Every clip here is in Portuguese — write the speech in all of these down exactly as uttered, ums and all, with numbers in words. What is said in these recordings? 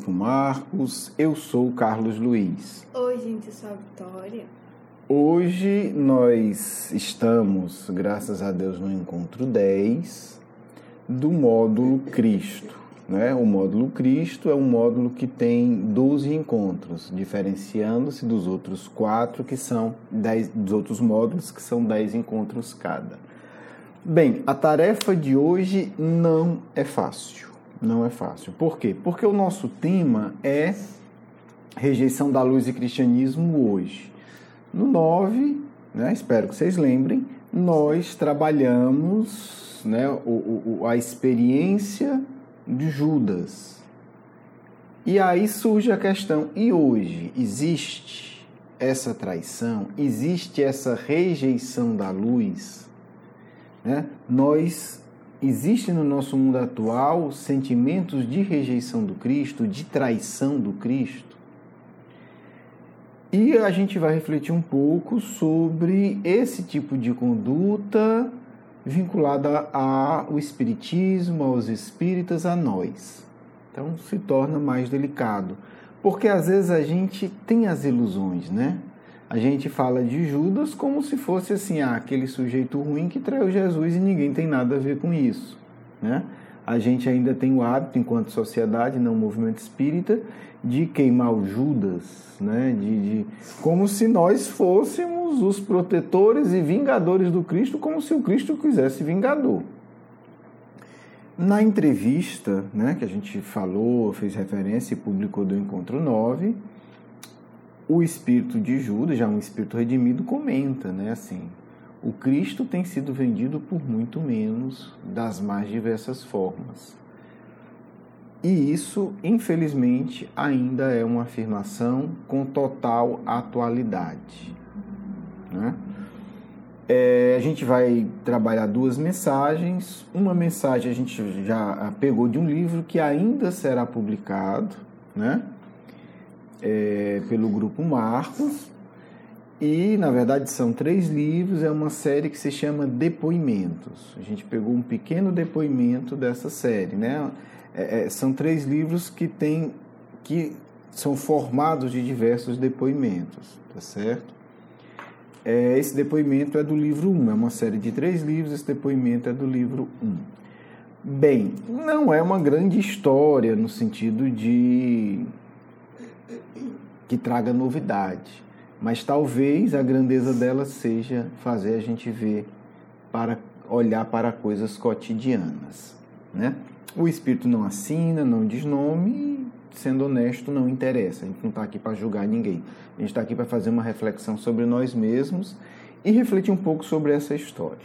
Grupo Marcos, eu sou o Carlos Luiz. Oi, gente, eu sou a Vitória. Hoje nós estamos, graças a Deus, no encontro dez do módulo Cristo. Né? O módulo Cristo é um módulo que tem doze encontros, diferenciando-se dos outros quatro, que são dez, dos outros módulos, que são dez encontros cada. Bem, a tarefa de hoje não é fácil. Não é fácil. Por quê? Porque o nosso tema é rejeição da luz e cristianismo hoje. No nove, né, espero que vocês lembrem, nós trabalhamos, né, o, o, a experiência de Judas. E aí surge a questão, e hoje existe essa traição? Existe essa rejeição da luz? Né? Nós, existe no nosso mundo atual sentimentos de rejeição do Cristo, de traição do Cristo? E a gente vai refletir um pouco sobre esse tipo de conduta vinculada ao espiritismo, aos espíritas, a nós. Então se torna mais delicado, porque às vezes a gente tem as ilusões, né? A gente fala de Judas como se fosse assim, ah, aquele sujeito ruim que traiu Jesus e ninguém tem nada a ver com isso, né? A gente ainda tem o hábito, enquanto sociedade, não movimento espírita, de queimar o Judas, né? de, de, como se nós fôssemos os protetores e vingadores do Cristo, como se o Cristo quisesse vingador. Na entrevista, né, que a gente falou, fez referência e publicou do Encontro nove, o espírito de Judas, já um espírito redimido, comenta, né, assim, o Cristo tem sido vendido por muito menos, das mais diversas formas. E isso, infelizmente, ainda é uma afirmação com total atualidade. Né? É, a gente vai trabalhar duas mensagens. Uma mensagem a gente já pegou de um livro que ainda será publicado, né? É, pelo Grupo Marcos. E, na verdade, são três livros, é uma série que se chama Depoimentos. A gente pegou um pequeno depoimento dessa série, né? É, é, são três livros que, tem, que são formados de diversos depoimentos, tá certo? É, esse depoimento é do livro um, é uma série de três livros, esse depoimento é do livro um. Bem, não é uma grande história no sentido de que traga novidade, mas talvez a grandeza dela seja fazer a gente ver, para olhar para coisas cotidianas, né? O Espírito não assina, não diz nome e, sendo honesto, não interessa. A gente não está aqui para julgar ninguém. A gente está aqui para fazer uma reflexão sobre nós mesmos e refletir um pouco sobre essa história.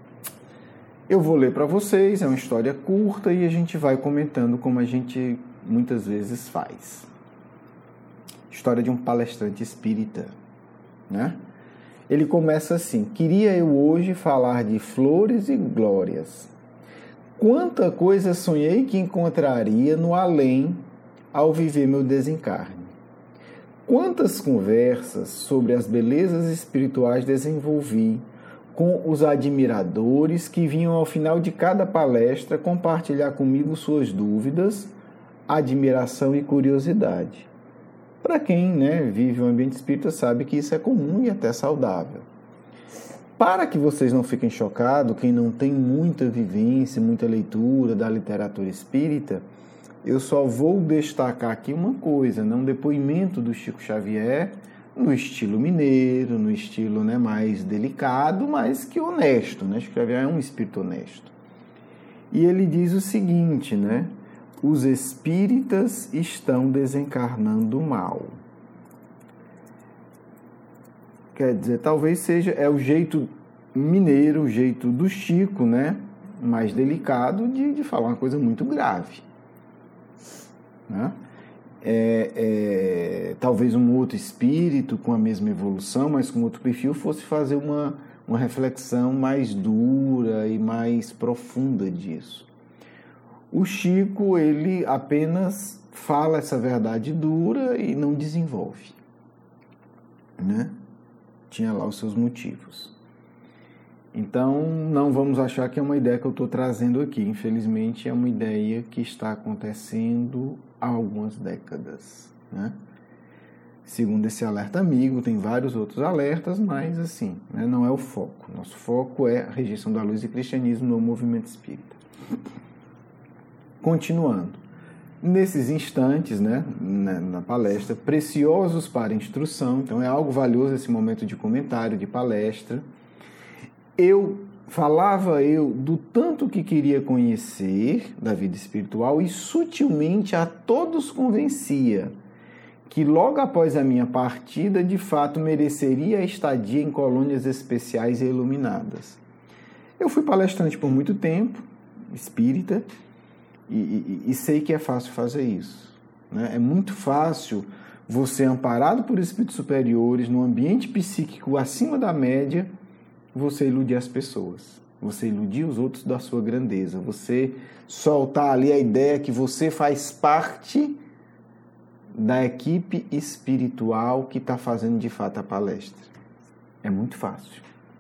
Eu vou ler para vocês, é uma história curta e a gente vai comentando como a gente muitas vezes faz. História de um palestrante espírita, né? Ele começa assim: queria eu hoje falar de flores e glórias. Quanta coisa sonhei que encontraria no além ao viver meu desencarne. Quantas conversas sobre as belezas espirituais desenvolvi com os admiradores que vinham ao final de cada palestra compartilhar comigo suas dúvidas, admiração e curiosidade. Para quem, né, vive um ambiente espírita sabe que isso é comum e até saudável. Para que vocês não fiquem chocados, quem não tem muita vivência, muita leitura da literatura espírita, eu só vou destacar aqui uma coisa, né? Um depoimento do Chico Xavier, no estilo mineiro, no estilo, né, mais delicado, mas que honesto, né? Chico Xavier é um espírito honesto. E ele diz o seguinte, né? Os espíritas estão desencarnando mal. Quer dizer, talvez seja, é o jeito mineiro, o jeito do Chico, né? Mais delicado de, de falar uma coisa muito grave. Né? É, é, talvez um outro espírito com a mesma evolução, mas com outro perfil, fosse fazer uma, uma reflexão mais dura e mais profunda disso. O Chico, ele apenas fala essa verdade dura e não desenvolve, né? Tinha lá os seus motivos. Então, não vamos achar que é uma ideia que eu estou trazendo aqui. Infelizmente, é uma ideia que está acontecendo há algumas décadas, né? Segundo esse alerta amigo, tem vários outros alertas, mas assim, né, não é o foco. Nosso foco é a rejeição da luz e cristianismo no movimento espírita. Continuando. Nesses instantes, né, na, na palestra, preciosos para instrução, então é algo valioso esse momento de comentário, de palestra. Eu falava eu do tanto que queria conhecer da vida espiritual e sutilmente a todos convencia que logo após a minha partida, de fato, mereceria a estadia em colônias especiais e iluminadas. Eu fui palestrante por muito tempo, espírita, e, e, e sei que é fácil fazer isso, né? É muito fácil você, amparado por espíritos superiores, num ambiente psíquico acima da média, você iludir as pessoas, você iludir os outros da sua grandeza, você soltar ali a ideia que você faz parte da equipe espiritual que está fazendo de fato a palestra. É muito fácil.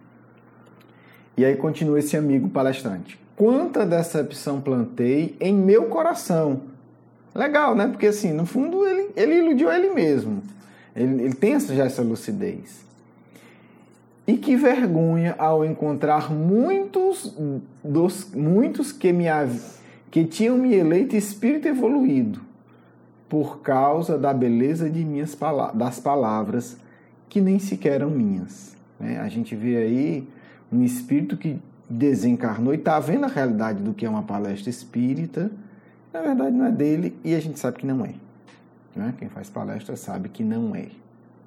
E aí continua esse amigo palestrante. Quanta decepção plantei em meu coração. Legal, né? Porque assim, no fundo, ele, ele iludiu ele mesmo. Ele, ele tem já essa lucidez. E que vergonha ao encontrar muitos, dos, muitos que, me, que tinham me eleito espírito evoluído, por causa da beleza de minhas palavras, das palavras que nem sequer eram minhas. Né? A gente vê aí um espírito que desencarnou e está vendo a realidade do que é uma palestra espírita. Na verdade não é dele e a gente sabe que não é. Né? Quem faz palestra sabe que não é.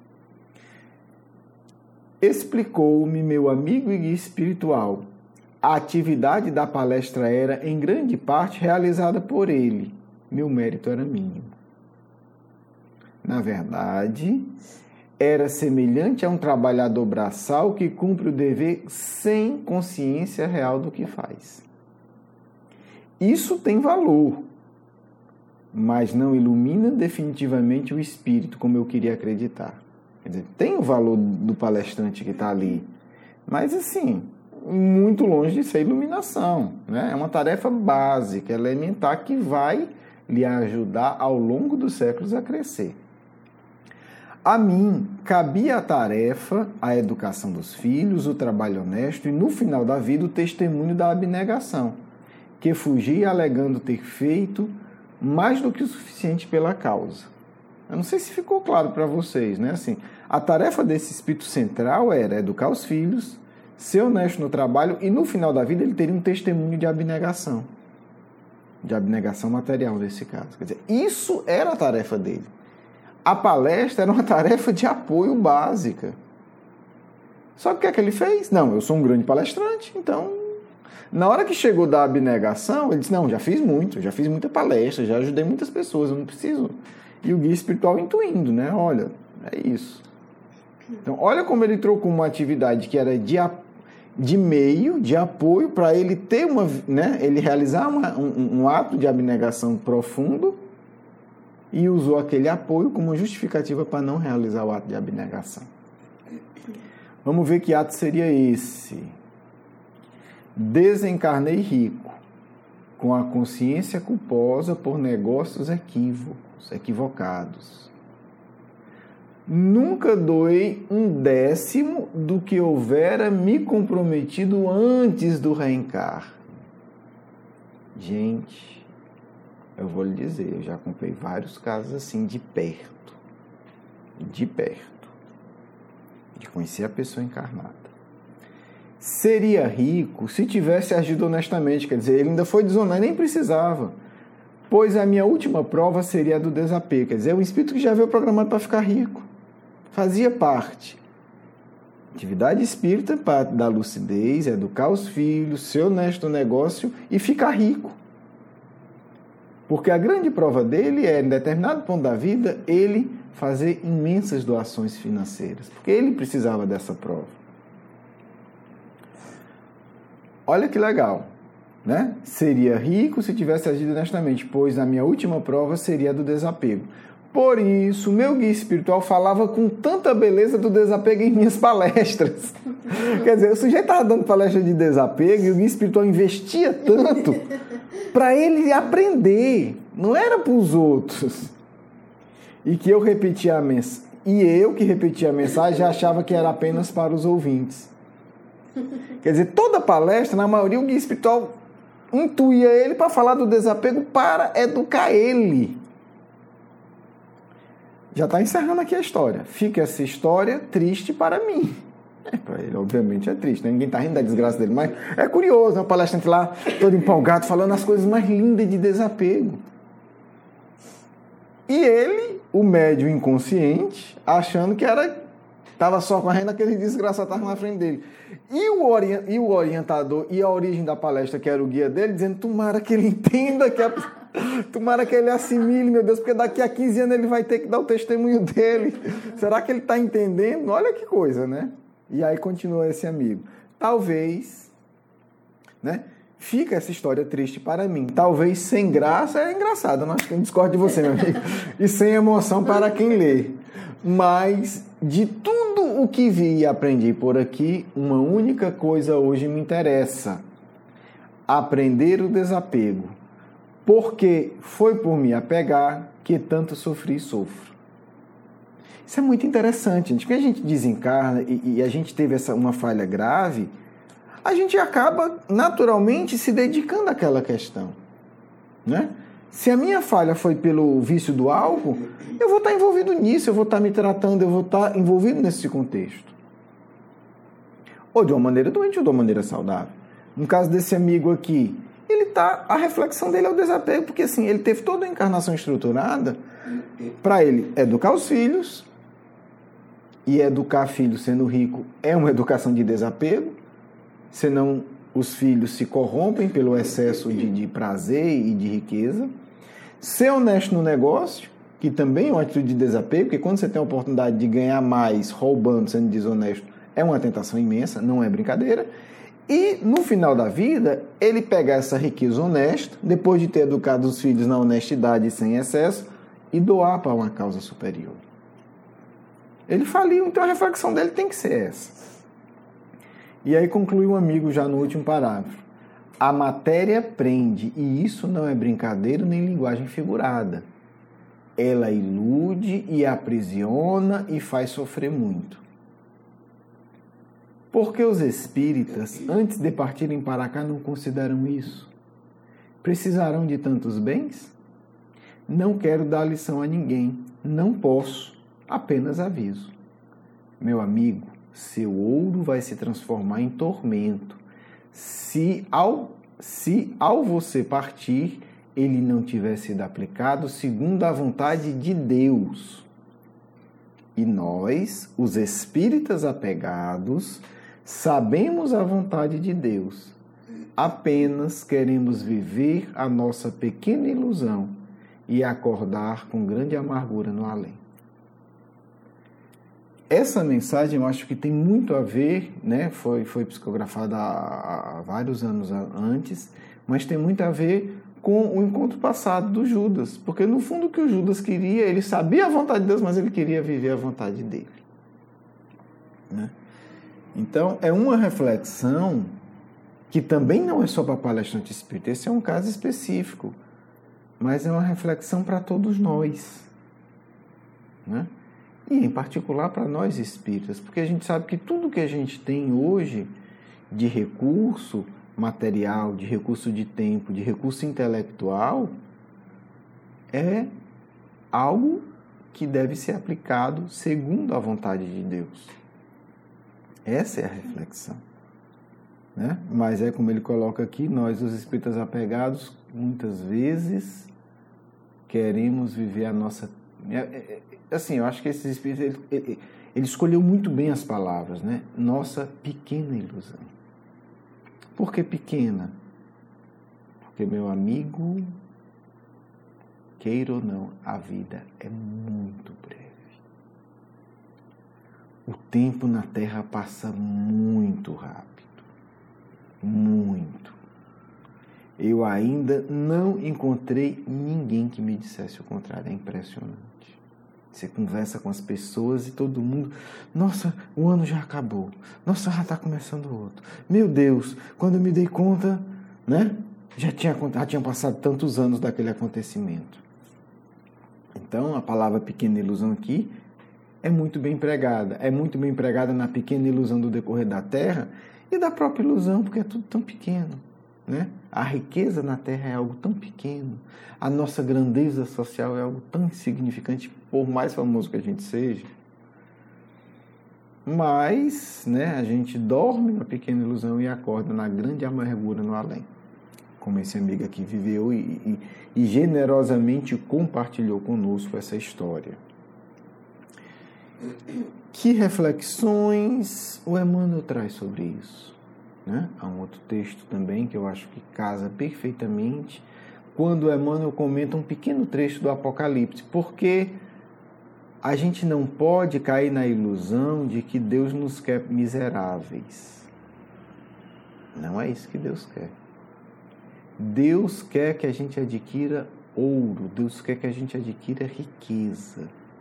Explicou-me meu amigo e guia espiritual. A atividade da palestra era, em grande parte, realizada por ele. Meu mérito era mínimo. Na verdade, era semelhante a um trabalhador braçal que cumpre o dever sem consciência real do que faz. Isso tem valor, mas não ilumina definitivamente o espírito como eu queria acreditar. Quer dizer, tem o valor do palestrante que está ali, mas assim, muito longe de ser iluminação, né? É uma tarefa básica, elementar, que vai lhe ajudar ao longo dos séculos a crescer. A mim cabia a tarefa, a educação dos filhos, o trabalho honesto e, no final da vida, o testemunho da abnegação, que fugia alegando ter feito mais do que o suficiente pela causa. Eu não sei se ficou claro para vocês, né? Assim, a tarefa desse espírito central era educar os filhos, ser honesto no trabalho e, no final da vida, ele teria um testemunho de abnegação. De abnegação material, nesse caso. Quer dizer, isso era a tarefa dele. A palestra era uma tarefa de apoio básica. Só que o que é que ele fez? Não, eu sou um grande palestrante, então... Na hora que chegou da abnegação, ele disse, não, já fiz muito, já fiz muita palestra, já ajudei muitas pessoas, eu não preciso... E o guia espiritual intuindo, né? Olha, é isso. Então, olha como ele trocou uma atividade que era de, de meio, de apoio, para ele ter uma... né? Ele realizar uma, um, um ato de abnegação profundo, e usou aquele apoio como justificativa para não realizar o ato de abnegação. Vamos ver que ato seria esse. Desencarnei rico, com a consciência culposa por negócios equívocos, equivocados. Nunca doei um décimo do que houvera me comprometido antes do reencarne. Gente... Eu vou lhe dizer, eu já acompanhei vários casos assim, de perto. De perto. De conhecer a pessoa encarnada. Seria rico se tivesse agido honestamente, quer dizer, ele ainda foi desonesto, nem precisava. Pois a minha última prova seria a do desapego, quer dizer, é um espírito que já veio programado para ficar rico. Fazia parte. Atividade espírita, parte da lucidez, educar os filhos, ser honesto no negócio e ficar rico. Porque a grande prova dele é, em determinado ponto da vida, ele fazer imensas doações financeiras. Porque ele precisava dessa prova. Olha que legal, né? Seria rico se tivesse agido honestamente, pois a minha última prova seria a do desapego. Por isso, meu guia espiritual falava com tanta beleza do desapego em minhas palestras. Quer dizer, o sujeito estava dando palestra de desapego e o guia espiritual investia tanto para ele aprender, não era para os outros. E que eu repetia a mensagem, e eu que repetia a mensagem achava que era apenas para os ouvintes. Quer dizer, toda palestra, na maioria, o guia espiritual intuía ele para falar do desapego, para educar ele. Já está encerrando aqui a história. Fica essa história triste para mim. É, para ele, obviamente, é triste, né? Ninguém está rindo da desgraça dele, mas é curioso, né? O palestrante lá, todo empolgado, falando as coisas mais lindas de desapego. E ele, o médium inconsciente, achando que era estava só correndo, aquele desgraçado estava na frente dele. E o, ori- e o orientador, e a origem da palestra, que era o guia dele, dizendo, tomara que ele entenda, que a... tomara que ele assimile, meu Deus, porque daqui a quinze anos ele vai ter que dar o testemunho dele. Será que ele está entendendo? Olha que coisa, né? E aí continua esse amigo. Talvez, né? Fica essa história triste para mim. Talvez sem graça, é engraçado, não acho que eu discordo de você, meu amigo. E sem emoção para quem lê. Mas de tudo o que vi e aprendi por aqui, uma única coisa hoje me interessa: aprender o desapego. Porque foi por me apegar que tanto sofri e sofro. Isso é muito interessante, gente. Porque a gente desencarna e, e a gente teve essa, uma falha grave, a gente acaba naturalmente se dedicando àquela questão, né? Se a minha falha foi pelo vício do álcool, eu vou estar envolvido nisso, eu vou estar me tratando, eu vou estar envolvido nesse contexto. Ou de uma maneira doente ou de uma maneira saudável. No caso desse amigo aqui, ele tá, a reflexão dele é o desapego, porque assim, ele teve toda a encarnação estruturada para ele educar os filhos, e educar filhos sendo rico é uma educação de desapego, senão os filhos se corrompem pelo excesso de, de prazer e de riqueza. Ser honesto no negócio, que também é uma atitude de desapego, porque quando você tem a oportunidade de ganhar mais roubando, sendo desonesto, é uma tentação imensa, não é brincadeira. E, no final da vida, ele pegar essa riqueza honesta, depois de ter educado os filhos na honestidade e sem excesso, e doar para uma causa superior. Ele faliu, então a reflexão dele tem que ser essa. E aí conclui um amigo já no último parágrafo. A matéria prende, e isso não é brincadeira nem linguagem figurada. Ela ilude e aprisiona e faz sofrer muito. Porque os espíritas, antes de partirem para cá, não consideram isso? Precisarão de tantos bens? Não quero dar lição a ninguém, não posso, apenas aviso. Meu amigo, seu ouro vai se transformar em tormento, se ao, se ao você partir, ele não tiver sido aplicado segundo a vontade de Deus. E nós, os espíritas apegados, sabemos a vontade de Deus. Apenas queremos viver a nossa pequena ilusão e acordar com grande amargura no além. Essa mensagem eu acho que tem muito a ver, né? foi, foi psicografada há, há vários anos antes, mas tem muito a ver com o encontro passado do Judas, porque no fundo o que o Judas queria, ele sabia a vontade de Deus, mas ele queria viver a vontade dele, né? Então é uma reflexão que também não é só para palestrante espírita, esse é um caso específico, mas é uma reflexão para todos nós, né? E em particular para nós espíritas, porque a gente sabe que tudo que a gente tem hoje de recurso material, de recurso de tempo, de recurso intelectual, é algo que deve ser aplicado segundo a vontade de Deus. Essa é a reflexão, né? Mas é como ele coloca aqui, nós os espíritas apegados, muitas vezes queremos viver a nossa... Assim, eu acho que esses espíritos, ele, ele, ele escolheu muito bem as palavras, né? Nossa pequena ilusão. Por que pequena? Porque, meu amigo, queira ou não, a vida é muito breve. O tempo na Terra passa muito rápido. Muito. Eu ainda não encontrei ninguém que me dissesse o contrário. É impressionante. Você conversa com as pessoas e todo mundo, nossa, o ano já acabou, nossa, já está começando outro. Meu Deus, quando eu me dei conta, né, já, tinha, já tinham passado tantos anos daquele acontecimento. Então, a palavra pequena ilusão aqui é muito bem empregada. É muito bem empregada na pequena ilusão do decorrer da Terra e da própria ilusão, porque é tudo tão pequeno. Né? A riqueza na Terra é algo tão pequeno, a nossa grandeza social é algo tão insignificante, por mais famoso que a gente seja. Mas, né, a gente dorme na pequena ilusão e acorda na grande amargura no além. Como esse amigo aqui viveu e, e, e generosamente compartilhou conosco essa história. Que reflexões o Emmanuel traz sobre isso? Né? Há um outro texto também que eu acho que casa perfeitamente quando Emmanuel comenta um pequeno trecho do Apocalipse, porque a gente não pode cair na ilusão de que Deus nos quer miseráveis. Não é isso que Deus quer. Deus quer que a gente adquira ouro, Deus quer que a gente adquira riqueza.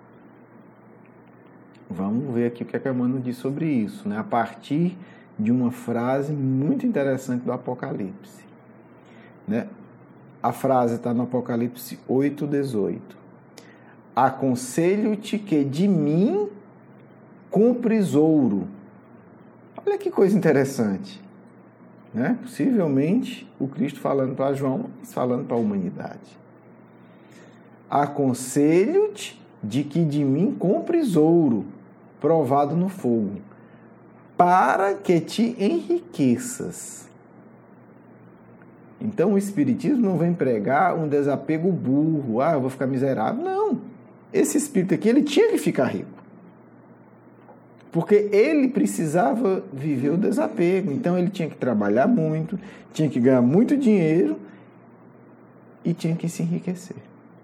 Vamos ver aqui o que é que Emmanuel diz sobre isso, né? A partir de uma frase muito interessante do Apocalipse. Né? A frase está no Apocalipse oito, dezoito. Aconselho-te que de mim compres ouro. Olha que coisa interessante. Né? Possivelmente o Cristo falando para João, mas falando para a humanidade. Aconselho-te de que de mim compres ouro, provado no fogo, para que te enriqueças. Então o Espiritismo não vem pregar um desapego burro, ah, eu vou ficar miserável. Não. Esse espírito aqui, ele tinha que ficar rico. Porque ele precisava viver o desapego. Então ele tinha que trabalhar muito, tinha que ganhar muito dinheiro e tinha que se enriquecer.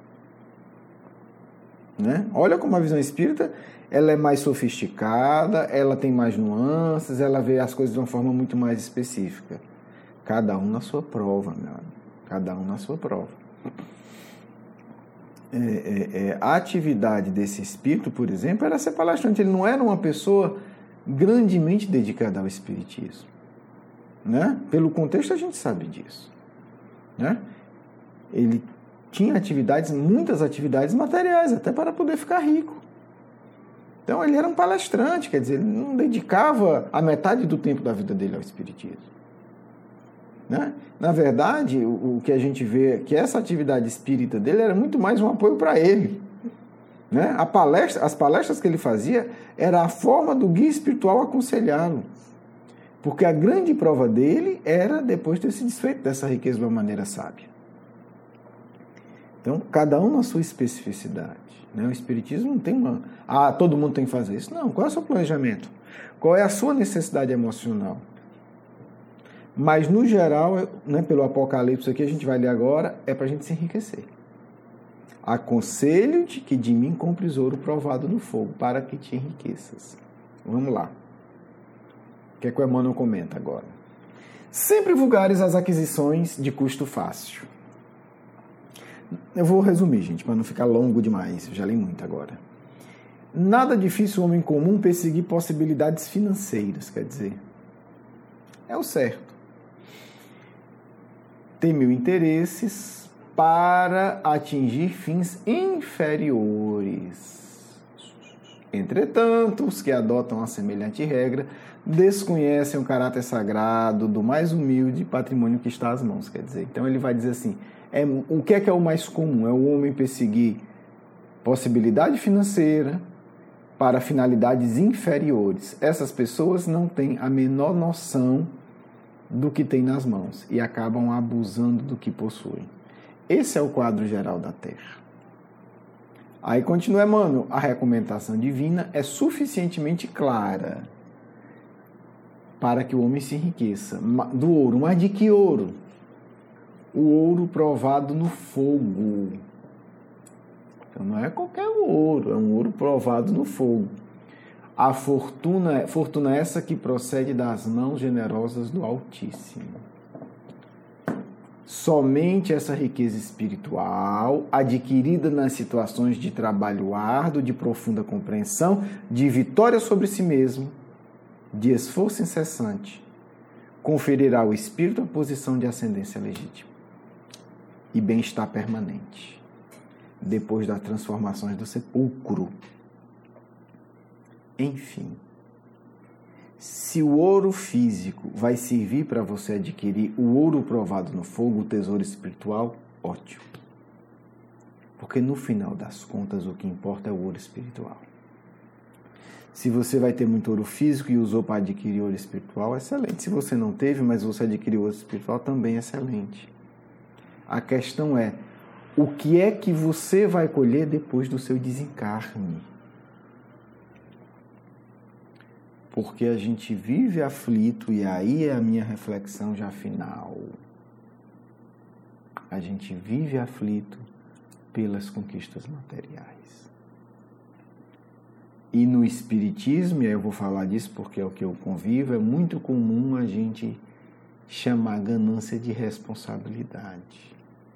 Né? Olha como a visão espírita, ela é mais sofisticada, ela tem mais nuances, ela vê as coisas de uma forma muito mais específica. Cada um na sua prova, meu amigo. Cada um na sua prova. É, é, é, a atividade desse espírito, por exemplo, era ser palestrante. Ele não era uma pessoa grandemente dedicada ao espiritismo. Né? Pelo contexto, a gente sabe disso. Né? Ele tinha atividades, muitas atividades materiais, até para poder ficar rico. Então, ele era um palestrante, quer dizer, ele não dedicava a metade do tempo da vida dele ao espiritismo. Né? Na verdade, o, o que a gente vê é que essa atividade espírita dele era muito mais um apoio para ele. Né? A palestra, as palestras que ele fazia era a forma do guia espiritual aconselhá-lo. Porque a grande prova dele era depois ter se desfeito dessa riqueza de uma maneira sábia. Então, cada um na sua especificidade. Né? O Espiritismo não tem uma... Ah, todo mundo tem que fazer isso. Não, qual é o seu planejamento? Qual é a sua necessidade emocional? Mas, no geral, né, pelo Apocalipse aqui, a gente vai ler agora, é para a gente se enriquecer. Aconselho-te que de mim compres ouro provado no fogo, para que te enriqueças. Vamos lá. O que é que o Emmanuel comenta agora? Sempre vulgares as aquisições de custo fácil. Eu vou resumir, gente, para não ficar longo demais. Eu já li muito agora. Nada difícil o homem comum perseguir possibilidades financeiras, quer dizer. É o certo. Ter mil interesses para atingir fins inferiores. Entretanto, os que adotam a semelhante regra desconhecem o caráter sagrado do mais humilde patrimônio que está às mãos. Quer dizer, então ele vai dizer assim, é, o que é que é o mais comum? É o homem perseguir possibilidade financeira para finalidades inferiores. Essas pessoas não têm a menor noção do que tem nas mãos e acabam abusando do que possuem. Esse é o quadro geral da Terra. Aí continua Emmanuel, a recomendação divina é suficientemente clara para que o homem se enriqueça. Do ouro, mas de que ouro? O ouro provado no fogo. Então não é qualquer ouro, é um ouro provado no fogo. A fortuna, fortuna essa que procede das mãos generosas do Altíssimo. Somente essa riqueza espiritual, adquirida nas situações de trabalho árduo, de profunda compreensão, de vitória sobre si mesmo, de esforço incessante, conferirá ao espírito a posição de ascendência legítima e bem-estar permanente, depois das transformações do sepulcro. Enfim, se o ouro físico vai servir para você adquirir o ouro provado no fogo, o tesouro espiritual, ótimo. Porque no final das contas o que importa é o ouro espiritual. Se você vai ter muito ouro físico e usou para adquirir ouro espiritual, excelente. Se você não teve, mas você adquiriu ouro espiritual, também excelente. A questão é, o que é que você vai colher depois do seu desencarne? Porque a gente vive aflito, e aí é a minha reflexão já final. A gente vive aflito pelas conquistas materiais. E no Espiritismo, e aí eu vou falar disso porque é o que eu convivo, é muito comum a gente chamar ganância de responsabilidade.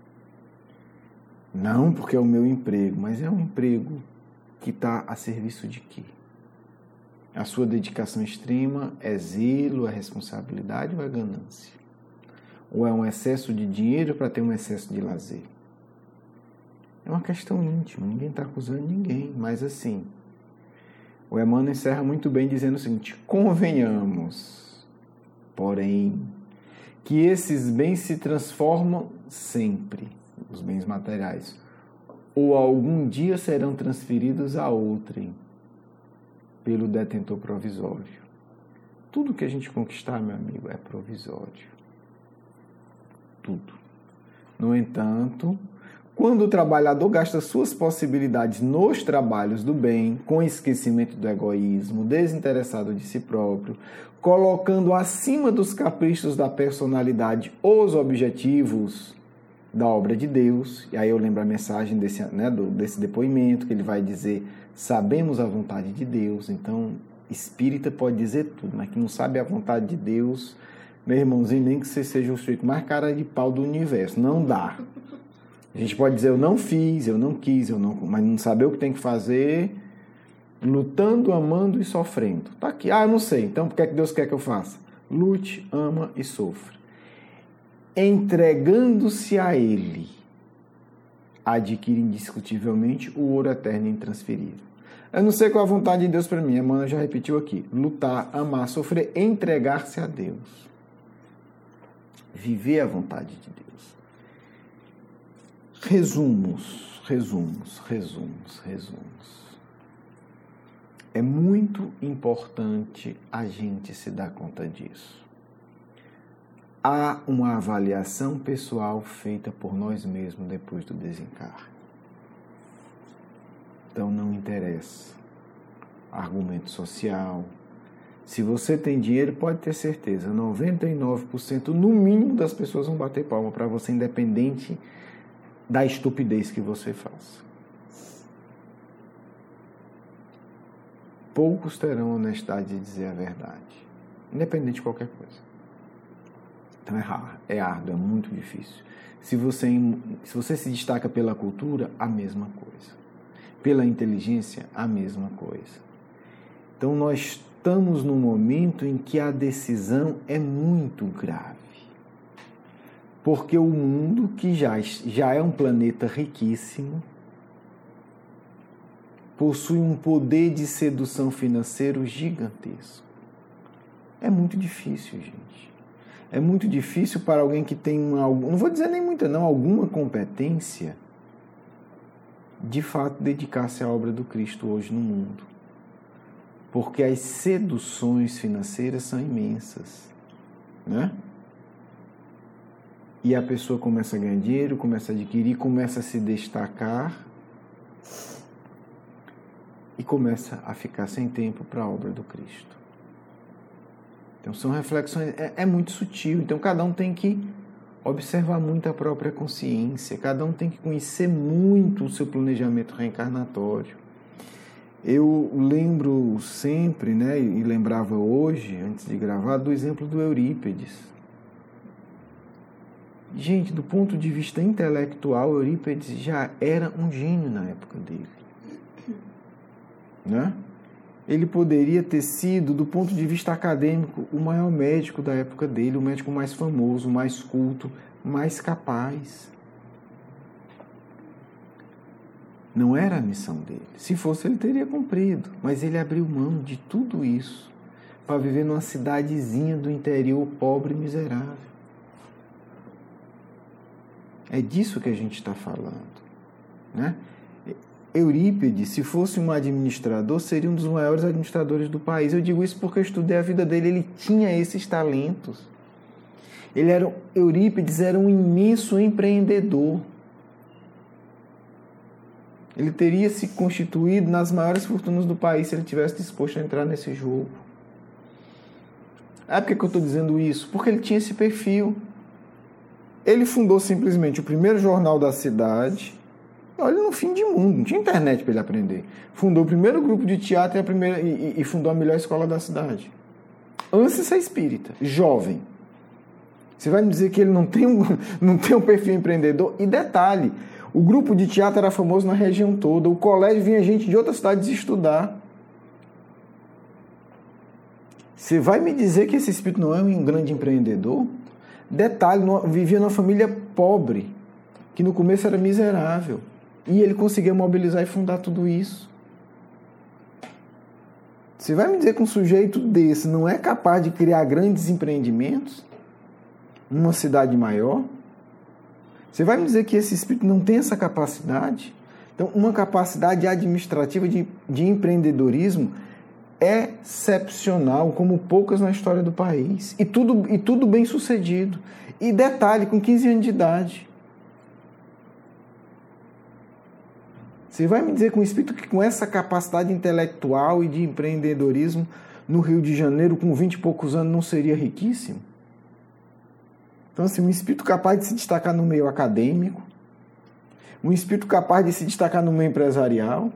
Não porque é o meu emprego, mas é um emprego que está a serviço de quê? A sua dedicação extrema é zelo, é responsabilidade ou é ganância? Ou é um excesso de dinheiro para ter um excesso de lazer? É uma questão íntima, ninguém está acusando ninguém, mas assim, o Emmanuel encerra muito bem dizendo o seguinte: convenhamos, porém, que esses bens se transformam sempre, os bens materiais, ou algum dia serão transferidos a outrem, pelo detentor provisório. Tudo que a gente conquistar, meu amigo, é provisório. Tudo. No entanto, quando o trabalhador gasta suas possibilidades nos trabalhos do bem, com esquecimento do egoísmo, desinteressado de si próprio, colocando acima dos caprichos da personalidade os objetivos da obra de Deus, e aí eu lembro a mensagem desse, né, do, desse depoimento, que ele vai dizer: sabemos a vontade de Deus. Então, espírita pode dizer tudo, mas que não sabe a vontade de Deus, meu irmãozinho, nem que você seja o sujeito mais cara de pau do universo, não dá. A gente pode dizer: eu não fiz, eu não quis, eu não, mas não saber o que tem que fazer, lutando, amando e sofrendo. Tá aqui, ah, eu não sei, então por que é que Deus quer que eu faça? Lute, ama e sofra. Entregando-se a Ele, adquire indiscutivelmente o ouro eterno e intransferível. Eu não sei qual a vontade de Deus para mim, a Emmanuel já repetiu aqui: lutar, amar, sofrer, entregar-se a Deus. Viver a vontade de Deus. Resumos, resumos, resumos, resumos. É muito importante a gente se dar conta disso. Há uma avaliação pessoal feita por nós mesmos depois do desencarne. Então não interessa argumento social. Se você tem dinheiro, pode ter certeza, noventa e nove por cento no mínimo das pessoas vão bater palma para você, independente da estupidez que você faça. Poucos terão a honestidade de dizer a verdade, independente de qualquer coisa. Então é raro, é árduo, é muito difícil. Se você, se você se destaca pela cultura, a mesma coisa. Pela inteligência, a mesma coisa. Então nós estamos num momento em que a decisão é muito grave. Porque o mundo, que já, já é um planeta riquíssimo, possui um poder de sedução financeiro gigantesco. É muito difícil, gente. É muito difícil para alguém que tem, uma, não vou dizer nem muita não, alguma competência, de fato dedicar-se à obra do Cristo hoje no mundo. Porque as seduções financeiras são imensas, né? E a pessoa começa a ganhar dinheiro, começa a adquirir, começa a se destacar e começa a ficar sem tempo para a obra do Cristo. Então são reflexões, é, é muito sutil, então cada um tem que observar muito a própria consciência, cada um tem que conhecer muito o seu planejamento reencarnatório. Eu lembro sempre, né, e lembrava hoje, antes de gravar, do exemplo do Eurípides. Gente, do ponto de vista intelectual, Eurípides já era um gênio na época dele. Né? Ele poderia ter sido, do ponto de vista acadêmico, o maior médico da época dele, o médico mais famoso, mais culto, mais capaz. Não era a missão dele. Se fosse, ele teria cumprido. Mas ele abriu mão de tudo isso para viver numa cidadezinha do interior, pobre e miserável. É disso que a gente está falando. Né? Eurípides, se fosse um administrador, seria um dos maiores administradores do país. Eu digo isso porque eu estudei a vida dele. Ele tinha esses talentos. Ele era, Eurípides era um imenso empreendedor. Ele teria se constituído nas maiores fortunas do país se ele tivesse disposto a entrar nesse jogo. Ah, por que eu estou dizendo isso? Porque ele tinha esse perfil. Ele fundou simplesmente o primeiro jornal da cidade. Olha, no fim de mundo, não tinha internet para ele aprender. Fundou o primeiro grupo de teatro e, a primeira, e, e fundou a melhor escola da cidade. Antes de ser espírita, jovem. Você vai me dizer que ele não tem um, não tem um perfil empreendedor? E detalhe, o grupo de teatro era famoso na região toda. O colégio vinha gente de outras cidades estudar. Você vai me dizer que esse espírito não é um grande empreendedor? Detalhe, vivia numa família pobre, que no começo era miserável. E ele conseguia mobilizar e fundar tudo isso. Você vai me dizer que um sujeito desse não é capaz de criar grandes empreendimentos numa cidade maior? Você vai me dizer que esse espírito não tem essa capacidade? Então, uma capacidade administrativa de, de empreendedorismo excepcional, como poucas na história do país. E tudo, e tudo bem sucedido. E detalhe, com quinze anos de idade. Você vai me dizer que um espírito que com essa capacidade intelectual e de empreendedorismo no Rio de Janeiro, com vinte e poucos anos, não seria riquíssimo? Então, assim, um espírito capaz de se destacar no meio acadêmico, um espírito capaz de se destacar no meio empresarial,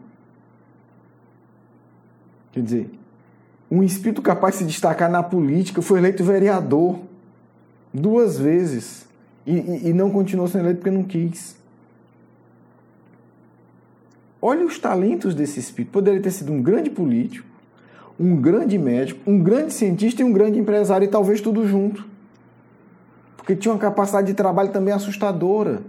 quer dizer, um espírito capaz de se destacar na política, foi eleito vereador duas vezes e, e, e não continuou sendo eleito porque não quis. Olha os talentos desse espírito. Poderia ter sido um grande político, um grande médico, um grande cientista e um grande empresário, e talvez tudo junto. Porque tinha uma capacidade de trabalho também assustadora.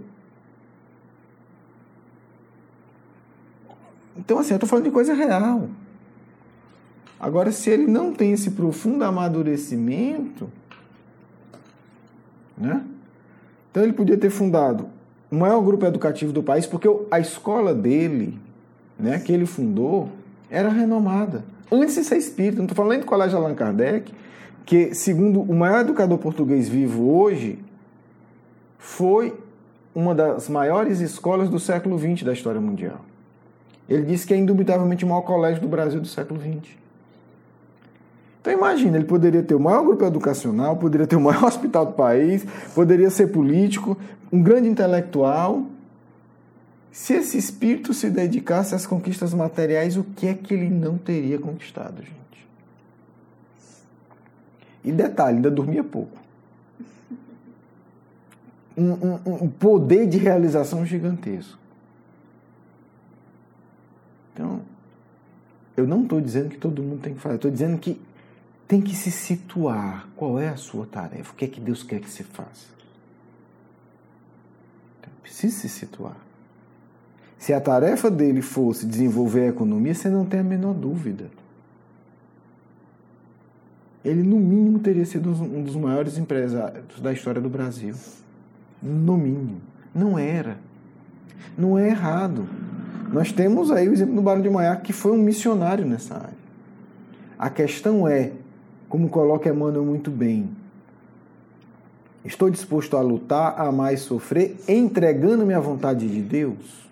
Então, assim, eu estou falando de coisa real. Agora, se ele não tem esse profundo amadurecimento, né? Então ele podia ter fundado o maior grupo educativo do país, porque a escola dele, né, que ele fundou, era renomada. Antes de ser espírita, não estou falando nem do Colégio Allan Kardec, que, segundo o maior educador português vivo hoje, foi uma das maiores escolas do século vinte da história mundial. Ele disse que é indubitavelmente o maior colégio do Brasil do século vinte. Então imagina, ele poderia ter o maior grupo educacional, poderia ter o maior hospital do país, poderia ser político, um grande intelectual. Se esse espírito se dedicasse às conquistas materiais, o que é que ele não teria conquistado, gente? E detalhe, ainda dormia pouco. Um, um, um poder de realização gigantesco. Então, eu não estou dizendo que todo mundo tem que fazer, estou dizendo que tem que se situar. Qual é a sua tarefa? O que é que Deus quer que você faça? Então, precisa se situar. Se a tarefa dele fosse desenvolver a economia, você não tem a menor dúvida. Ele, no mínimo, teria sido um dos maiores empresários da história do Brasil. No mínimo. Não era. Não é errado. Nós temos aí o exemplo do Barão de Maiá, que foi um missionário nessa área. A questão é, como coloca Emmanuel muito bem, estou disposto a lutar, a amar e sofrer, entregando-me à vontade de Deus?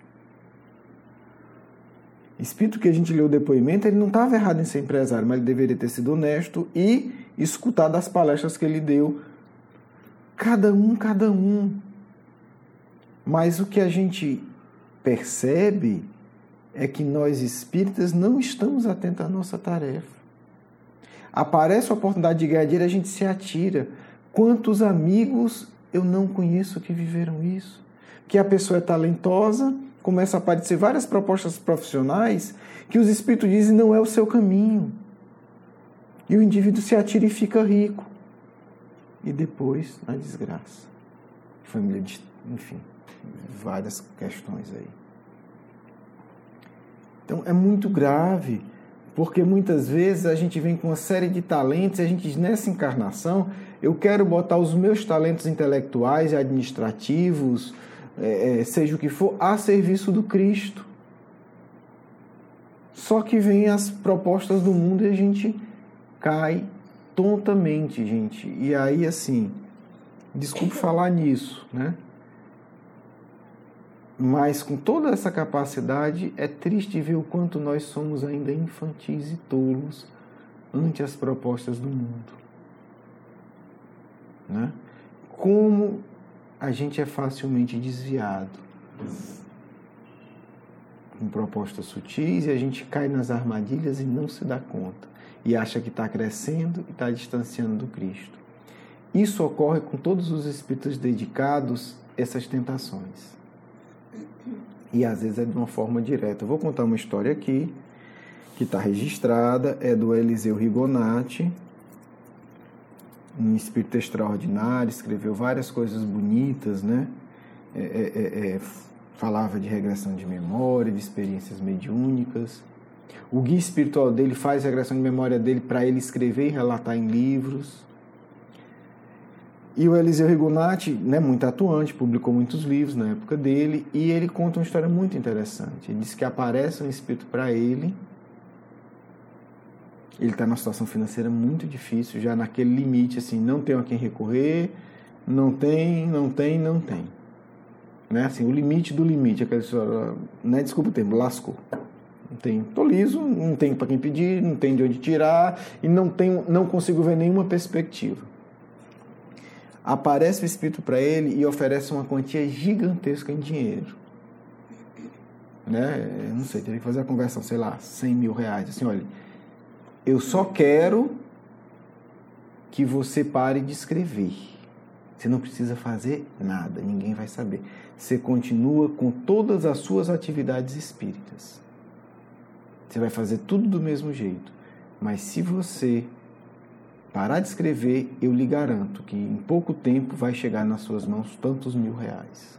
Espírito que a gente leu o depoimento, ele não estava errado em ser empresário, mas ele deveria ter sido honesto e escutado as palestras que ele deu. Cada um, cada um. Mas o que a gente percebe é que nós espíritas não estamos atentos à nossa tarefa. Aparece a oportunidade de ganhar dinheiro, a gente se atira. Quantos amigos eu não conheço que viveram isso. Que a pessoa é talentosa, começa a aparecer várias propostas profissionais que os espíritos dizem não é o seu caminho. E o indivíduo se atira e fica rico. E depois, na desgraça. Família, de, enfim, várias questões aí. Então, é muito grave, porque muitas vezes a gente vem com uma série de talentos e a gente diz, nessa encarnação, eu quero botar os meus talentos intelectuais e administrativos, é, seja o que for, a serviço do Cristo. Só que vem as propostas do mundo e a gente cai tontamente, gente. E aí, assim, desculpe falar nisso, né? Mas com toda essa capacidade, é triste ver o quanto nós somos ainda infantis e tolos ante as propostas do mundo. Né? Como a gente é facilmente desviado com propostas sutis e a gente cai nas armadilhas e não se dá conta. E acha que está crescendo e está distanciando do Cristo. Isso ocorre com todos os espíritos dedicados a essas tentações. E às vezes é de uma forma direta. Eu vou contar uma história aqui, que está registrada, é do Eliseu Rigonati, um espírito extraordinário, escreveu várias coisas bonitas, né? É, é, é, falava de regressão de memória, de experiências mediúnicas. O guia espiritual dele faz regressão de memória dele para ele escrever e relatar em livros. E o Eliseu Rigonati, né, muito atuante, publicou muitos livros na época dele, e ele conta uma história muito interessante. Ele diz que aparece um espírito para ele, ele está numa situação financeira muito difícil, já naquele limite, assim, não tem a quem recorrer, não tem, não tem, não tem. Né? Assim, o limite do limite, aquela história, né, desculpa o termo, lascou. Não tem, tô liso, não tem para quem pedir, não tem de onde tirar, e não, tem, não consigo ver nenhuma perspectiva. Aparece o espírito para ele e oferece uma quantia gigantesca em dinheiro. Né? Eu não sei, teria que fazer a conversão, sei lá, cem mil reais. Assim, olha, eu só quero que você pare de escrever. Você não precisa fazer nada, ninguém vai saber. Você continua com todas as suas atividades espíritas. Você vai fazer tudo do mesmo jeito. Mas se você parar de escrever, eu lhe garanto que em pouco tempo vai chegar nas suas mãos tantos mil reais.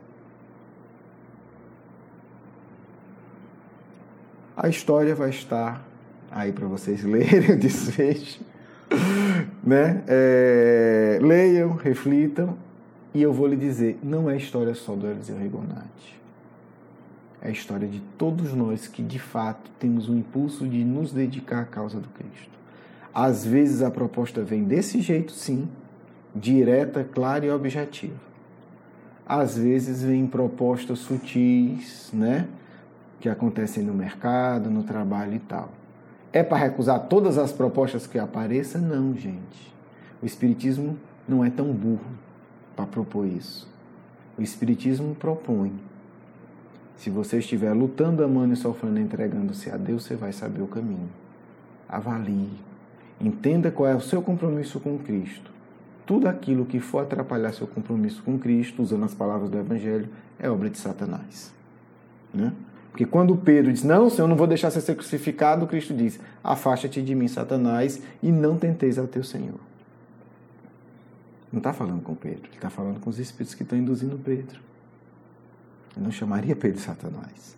A história vai estar aí para vocês lerem o desfecho. Né? É, leiam, reflitam, e eu vou lhe dizer, não é história só do Eliseu Rigonati. É a história de todos nós que, de fato, temos o impulso de nos dedicar à causa do Cristo. Às vezes a proposta vem desse jeito, sim, direta, clara e objetiva. Às vezes vem propostas sutis, né, que acontecem no mercado, no trabalho e tal. É para recusar todas as propostas que apareçam? Não, gente. O Espiritismo não é tão burro para propor isso. O Espiritismo propõe. Se você estiver lutando, amando e sofrendo, entregando-se a Deus, você vai saber o caminho. Avalie. Entenda qual é o seu compromisso com Cristo. Tudo aquilo que for atrapalhar seu compromisso com Cristo, usando as palavras do Evangelho, é obra de Satanás. Né? Porque quando Pedro diz, não, Senhor, não vou deixar você ser crucificado, Cristo diz, afasta-te de mim, Satanás, e não tenteis ao teu Senhor. Não está falando com Pedro, ele está falando com os espíritos que estão induzindo Pedro. Eu não chamaria Pedro de Satanás.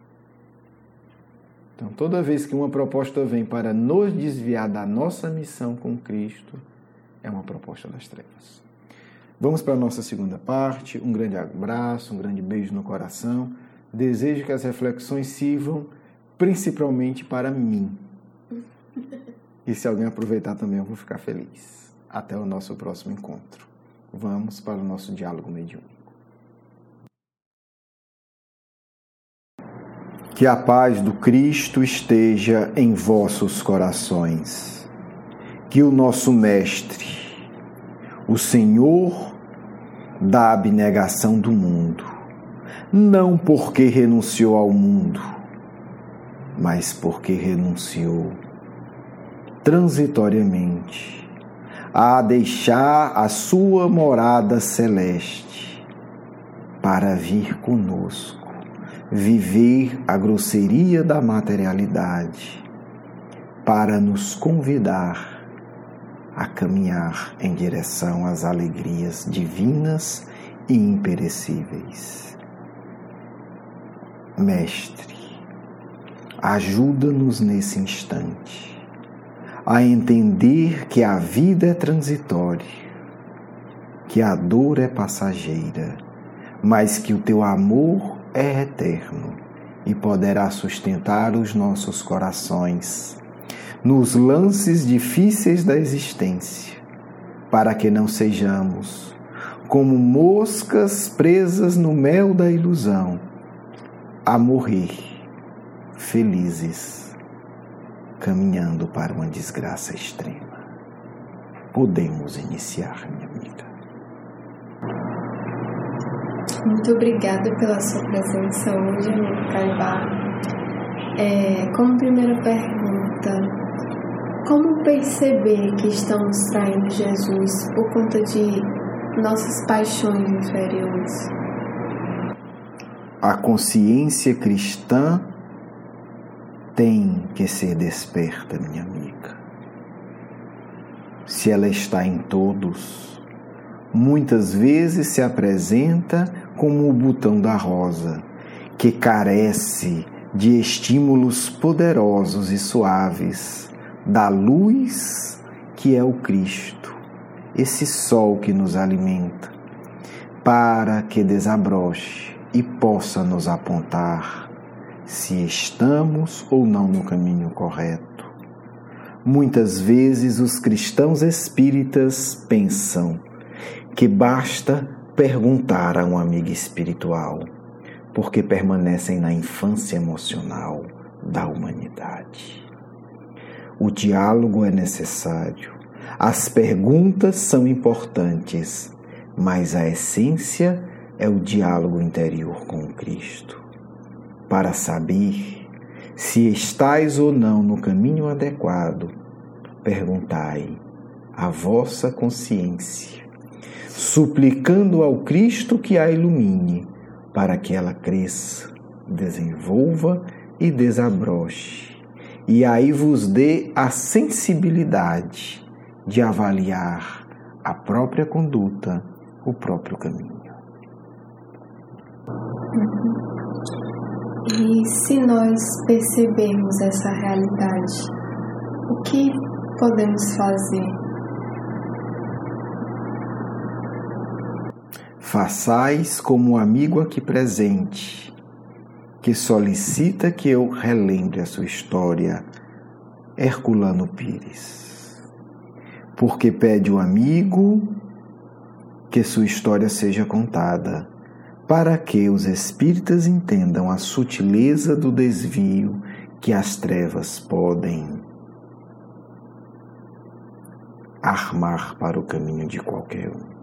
Então, toda vez que uma proposta vem para nos desviar da nossa missão com Cristo, é uma proposta das trevas. Vamos para a nossa segunda parte. Um grande abraço, um grande beijo no coração. Desejo que as reflexões sirvam principalmente para mim. E se alguém aproveitar também, eu vou ficar feliz. Até o nosso próximo encontro. Vamos para o nosso diálogo mediúnico. Que a paz do Cristo esteja em vossos corações. Que o nosso Mestre, o Senhor da abnegação do mundo, não porque renunciou ao mundo, mas porque renunciou transitoriamente a deixar a sua morada celeste para vir conosco, viver a grosseria da materialidade, para nos convidar a caminhar em direção às alegrias divinas e imperecíveis. Mestre, ajuda-nos nesse instante a entender que a vida é transitória, que a dor é passageira, mas que o teu amor é eterno e poderá sustentar os nossos corações nos lances difíceis da existência, para que não sejamos como moscas presas no mel da ilusão, a morrer felizes, caminhando para uma desgraça extrema. Podemos iniciar, minha amiga. Muito obrigada pela sua presença hoje, amigo Caibá. É, como primeira pergunta, como perceber que estamos traindo Jesus por conta de nossas paixões inferiores? A consciência cristã tem que ser desperta, minha amiga. Se ela está em todos, muitas vezes se apresenta como o botão da rosa, que carece de estímulos poderosos e suaves da luz que é o Cristo, esse sol que nos alimenta, para que desabroche e possa nos apontar se estamos ou não no caminho correto. Muitas vezes os cristãos espíritas pensam que basta perguntar a um amigo espiritual, porque permanecem na infância emocional da humanidade. O diálogo é necessário, as perguntas são importantes, mas a essência é o diálogo interior com o Cristo. Para saber se estais ou não no caminho adequado, perguntai à vossa consciência, suplicando ao Cristo que a ilumine, para que ela cresça, desenvolva e desabroche, e aí vos dê a sensibilidade de avaliar a própria conduta, o próprio caminho. E se nós percebermos essa realidade, o que podemos fazer? Façais como o amigo aqui presente, que solicita que eu relembre a sua história, Herculano Pires. Porque pede o amigo que sua história seja contada, para que os espíritas entendam a sutileza do desvio que as trevas podem armar para o caminho de qualquer um.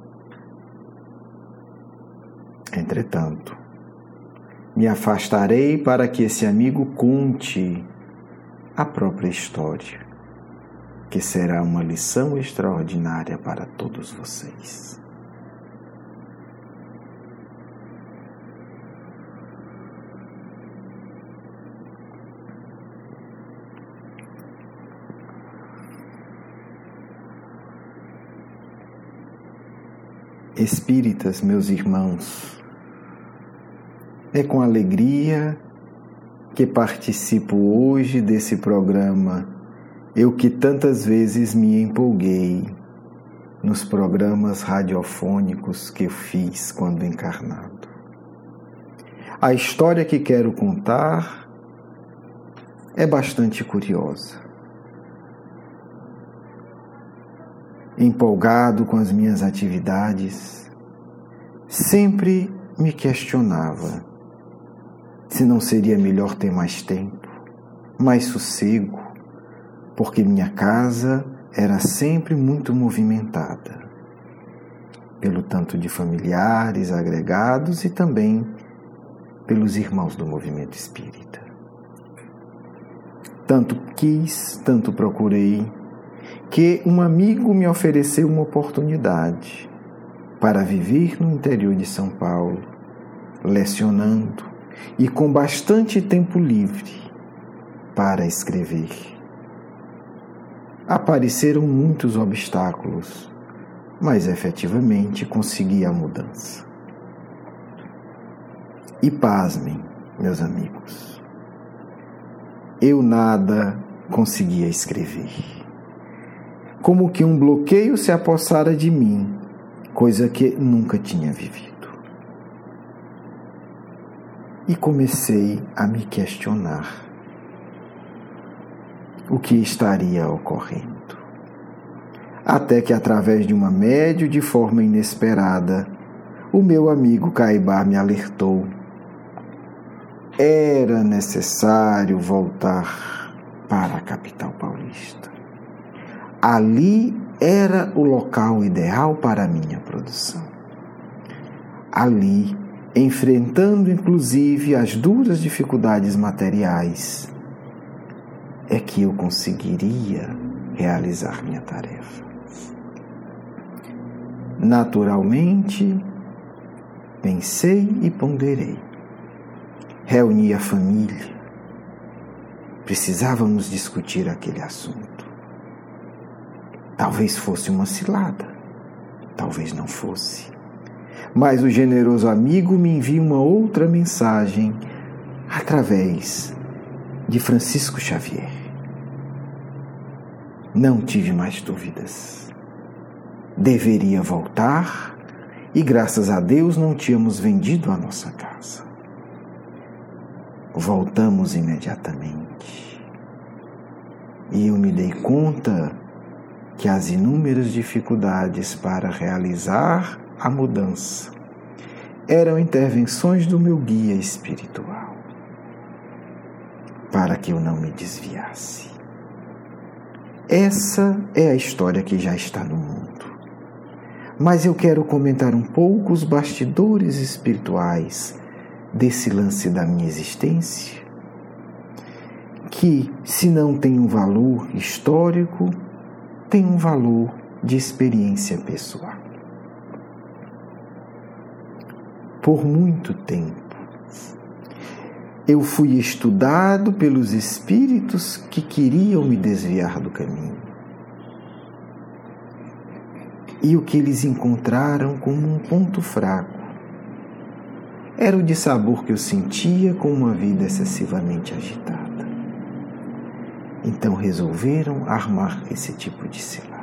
Entretanto, me afastarei para que esse amigo conte a própria história, que será uma lição extraordinária para todos vocês. Espíritas, meus irmãos, é com alegria que participo hoje desse programa, eu que tantas vezes me empolguei nos programas radiofônicos que eu fiz quando encarnado. A história que quero contar é bastante curiosa. Empolgado com as minhas atividades, sempre me questionava se não seria melhor ter mais tempo, mais sossego, porque minha casa era sempre muito movimentada, pelo tanto de familiares, agregados e também pelos irmãos do movimento espírita. Tanto quis, tanto procurei, que um amigo me ofereceu uma oportunidade para viver no interior de São Paulo, lecionando e com bastante tempo livre para escrever. Apareceram muitos obstáculos, mas efetivamente consegui a mudança. E pasmem, meus amigos, eu nada conseguia escrever. Como que um bloqueio se apossara de mim, coisa que nunca tinha vivido. E comecei a me questionar o que estaria ocorrendo. Até que, através de uma médio de forma inesperada, o meu amigo Caibar me alertou. Era necessário voltar para a capital paulista. Ali era o local ideal para a minha produção. Ali, enfrentando inclusive as duras dificuldades materiais, é que eu conseguiria realizar minha tarefa. Naturalmente, pensei e ponderei. Reuni a família. Precisávamos discutir aquele assunto. Talvez fosse uma cilada, talvez não fosse. Mas o generoso amigo me envia uma outra mensagem através de Francisco Xavier. Não tive mais dúvidas. Deveria voltar e, graças a Deus, não tínhamos vendido a nossa casa. Voltamos imediatamente. E eu me dei conta que as inúmeras dificuldades para realizar a mudança eram intervenções do meu guia espiritual, para que eu não me desviasse. Essa é a história que já está no mundo. Mas eu quero comentar um pouco os bastidores espirituais desse lance da minha existência, que, se não tem um valor histórico, tem um valor de experiência pessoal. Por muito tempo, eu fui estudado pelos espíritos que queriam me desviar do caminho. E o que eles encontraram como um ponto fraco era o dissabor que eu sentia com uma vida excessivamente agitada. Então resolveram armar esse tipo de cilada.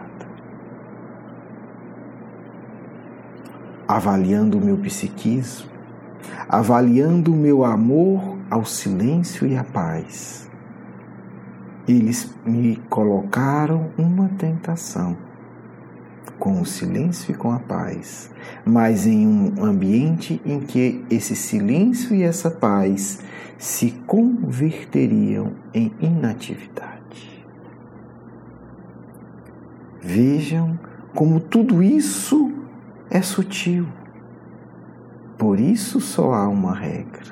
Avaliando o meu psiquismo, avaliando o meu amor ao silêncio e à paz, eles me colocaram uma tentação, com o silêncio e com a paz, mas em um ambiente em que esse silêncio e essa paz se converteriam em inatividade. Vejam como tudo isso é sutil. Por isso só há uma regra: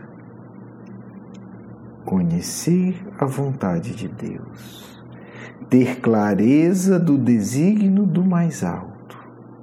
conhecer a vontade de Deus, ter clareza do desígnio do mais alto,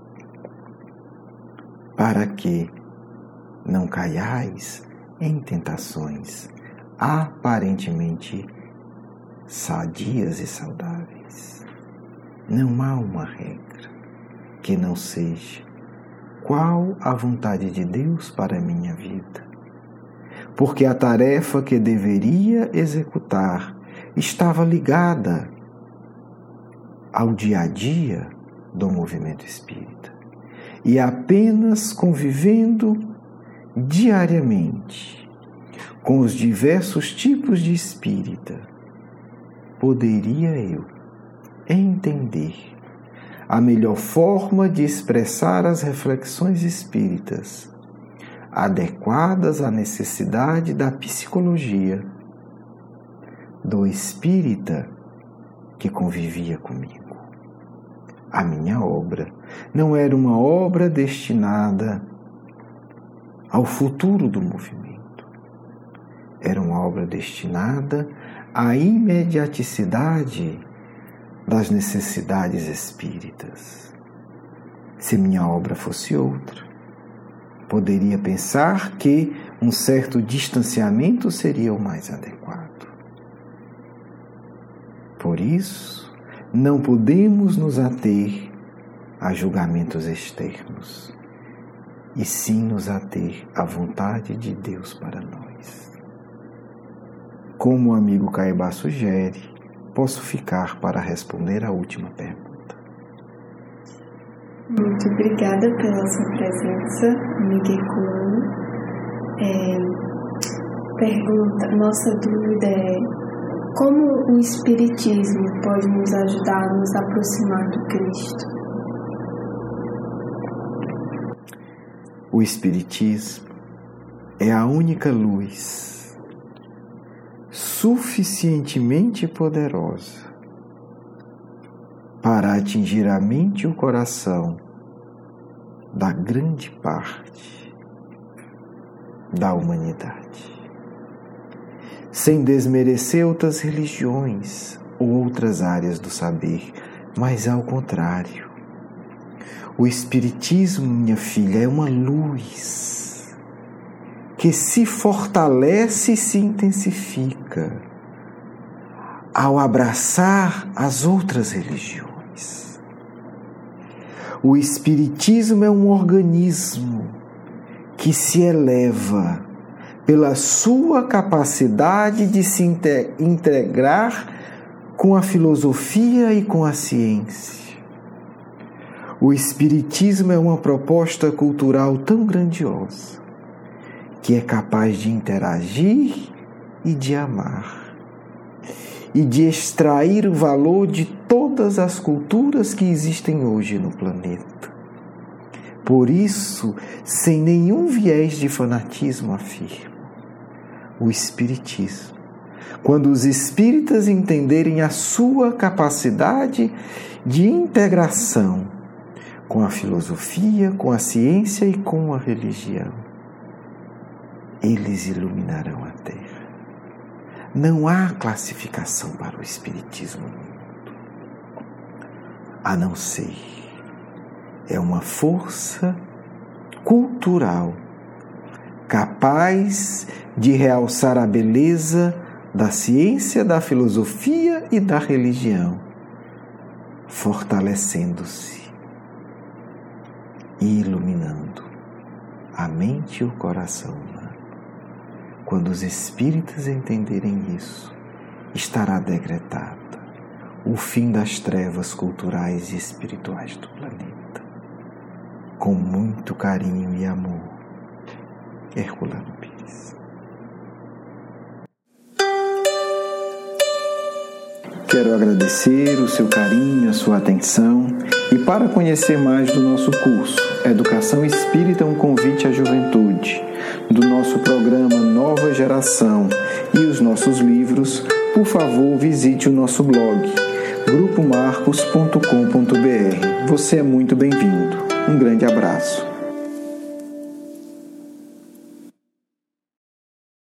para que não caiais em tentações aparentemente sadias e saudáveis. Não há uma regra que não seja qual a vontade de Deus para a minha vida, porque a tarefa que deveria executar estava ligada ao dia a dia do movimento espírita, e apenas convivendo diariamente com os diversos tipos de espírita, poderia eu entender a melhor forma de expressar as reflexões espíritas, adequadas à necessidade da psicologia do espírita que convivia comigo. A minha obra não era uma obra destinada ao futuro do movimento. Era uma obra destinada à imediaticidade das necessidades espíritas. Se minha obra fosse outra, poderia pensar que um certo distanciamento seria o mais adequado. Por isso, não podemos nos ater a julgamentos externos, e sim nos ater à vontade de Deus para nós. Como o amigo Caibá sugere, posso ficar para responder a última pergunta. Muito obrigada pela sua presença, amiga Ecum. É, pergunta, nossa dúvida é: como o Espiritismo pode nos ajudar a nos aproximar do Cristo? O Espiritismo é a única luz suficientemente poderosa para atingir a mente e o coração da grande parte da humanidade, sem desmerecer outras religiões ou outras áreas do saber, mas ao contrário. O Espiritismo, minha filha, é uma luz que se fortalece e se intensifica ao abraçar as outras religiões. O Espiritismo é um organismo que se eleva pela sua capacidade de se integrar com a filosofia e com a ciência. O Espiritismo é uma proposta cultural tão grandiosa que é capaz de interagir e de amar, e de extrair o valor de todas as culturas que existem hoje no planeta. Por isso, sem nenhum viés de fanatismo, afirmo, o Espiritismo, quando os espíritas entenderem a sua capacidade de integração com a filosofia, com a ciência e com a religião, eles iluminarão a Terra. Não há classificação para o Espiritismo no mundo, a não ser é uma força cultural capaz de realçar a beleza da ciência, da filosofia e da religião, fortalecendo-se e iluminando a mente e o coração humano. Quando os espíritas entenderem isso, estará decretada o fim das trevas culturais e espirituais do planeta. Com muito carinho e amor, Herculano Pires. Quero agradecer o seu carinho, a sua atenção, e para conhecer mais do nosso curso Educação Espírita, um convite à juventude, do nosso programa Nova Geração e os nossos livros, por favor, visite o nosso blog grupo marcos ponto com ponto b r. Você é muito bem-vindo. Um grande abraço.